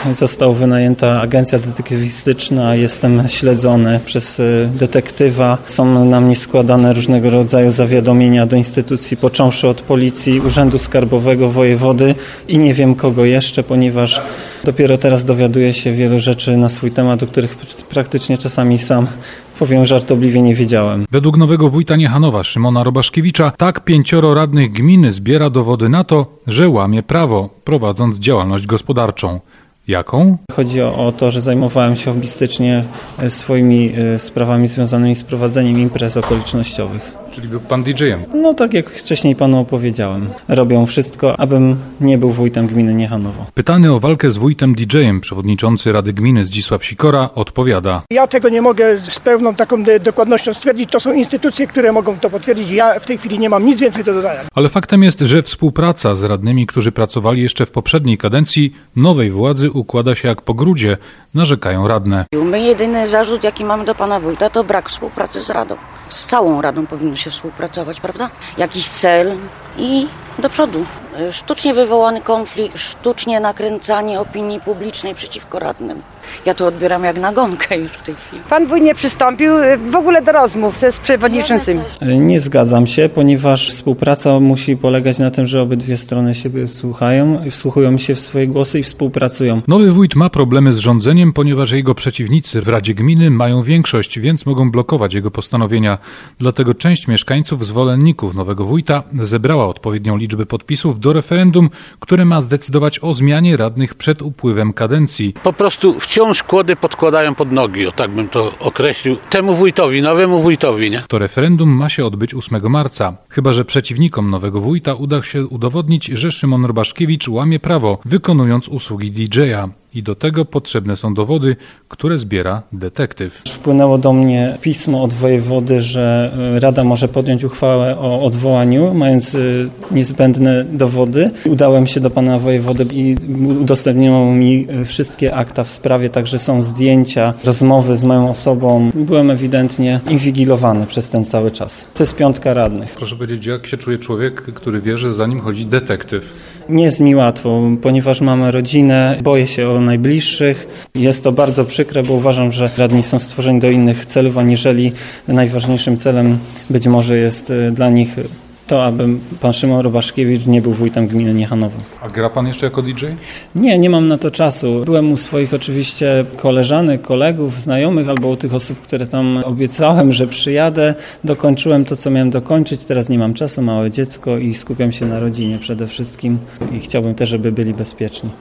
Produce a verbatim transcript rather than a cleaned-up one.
została wynajęta agencja detektywistyczna, jestem śledzony przez detektywa. Są na mnie składane różnego rodzaju zawiadomienia do instytucji, począwszy od policji, urzędu skarbowego, wojewody i nie wiem kogo jeszcze, ponieważ dopiero teraz dowiaduję się wielu rzeczy na swój temat, o których praktycznie czasami sam, powiem żartobliwie, nie wiedziałem. Według nowego wójta Niechanowa, Szymona Robaszkiewicza, tak pięcioro radnych gminy zbiera dowody na to, że łamie prawo, prowadząc działalność gospodarczą. Jaką? Chodzi o, o to, że zajmowałem się hobbystycznie swoimi e, sprawami związanymi z prowadzeniem imprez okolicznościowych. Czyli był pan didżejem? No tak jak wcześniej panu opowiedziałem. Robią wszystko, abym nie był wójtem gminy Niechanowo. Pytany o walkę z wójtem didżejem, przewodniczący Rady Gminy Zdzisław Sikora odpowiada. Ja tego nie mogę z pełną taką dokładnością stwierdzić. To są instytucje, które mogą to potwierdzić. Ja w tej chwili nie mam nic więcej do dodania. Ale faktem jest, że współpraca z radnymi, którzy pracowali jeszcze w poprzedniej kadencji nowej władzy układa się jak po grudzie, narzekają radne. My jedyny zarzut, jaki mamy do pana wójta, to brak współpracy z Radą. Z całą Radą powinno się współpracować, prawda? Jakiś cel i do przodu. Sztucznie wywołany konflikt, sztucznie nakręcanie opinii publicznej przeciwko radnym. Ja to odbieram jak nagonkę już w tej chwili. Pan wójt nie przystąpił w ogóle do rozmów ze przewodniczącymi. Nie zgadzam się, ponieważ współpraca musi polegać na tym, że obydwie strony siebie słuchają, wsłuchują się w swoje głosy i współpracują. Nowy wójt ma problemy z rządzeniem, ponieważ jego przeciwnicy w Radzie Gminy mają większość, więc mogą blokować jego postanowienia. Dlatego część mieszkańców, zwolenników nowego wójta zebrała odpowiednią liczbę podpisów do referendum, które ma zdecydować o zmianie radnych przed upływem kadencji. Po prostu wciąż kłody podkładają pod nogi, o tak bym to określił, temu wójtowi, nowemu wójtowi, nie? To referendum ma się odbyć ósmego marca. Chyba że przeciwnikom nowego wójta uda się udowodnić, że Szymon Robaszkiewicz łamie prawo, wykonując usługi didżeja. I do tego potrzebne są dowody, które zbiera detektyw. Wpłynęło do mnie pismo od wojewody, że Rada może podjąć uchwałę o odwołaniu, mając niezbędne dowody. Udałem się do pana wojewody i udostępniono mi wszystkie akta w sprawie, także są zdjęcia, rozmowy z moją osobą. Byłem ewidentnie inwigilowany przez ten cały czas. To jest piątka radnych. Proszę powiedzieć, jak się czuje człowiek, który wie, że za nim chodzi detektyw? Nie jest mi łatwo, ponieważ mamy rodzinę, boję się o najbliższych. Jest to bardzo przykre, bo uważam, że radni są stworzeni do innych celów, aniżeli najważniejszym celem być może jest dla nich to, aby pan Szymon Robaszkiewicz nie był wójtem gminy Niechanowo. A gra pan jeszcze jako didżej? Nie, nie mam na to czasu. Byłem u swoich oczywiście koleżanek, kolegów, znajomych albo u tych osób, które tam obiecałem, że przyjadę. Dokończyłem to, co miałem dokończyć. Teraz nie mam czasu, małe dziecko i skupiam się na rodzinie przede wszystkim i chciałbym też, żeby byli bezpieczni.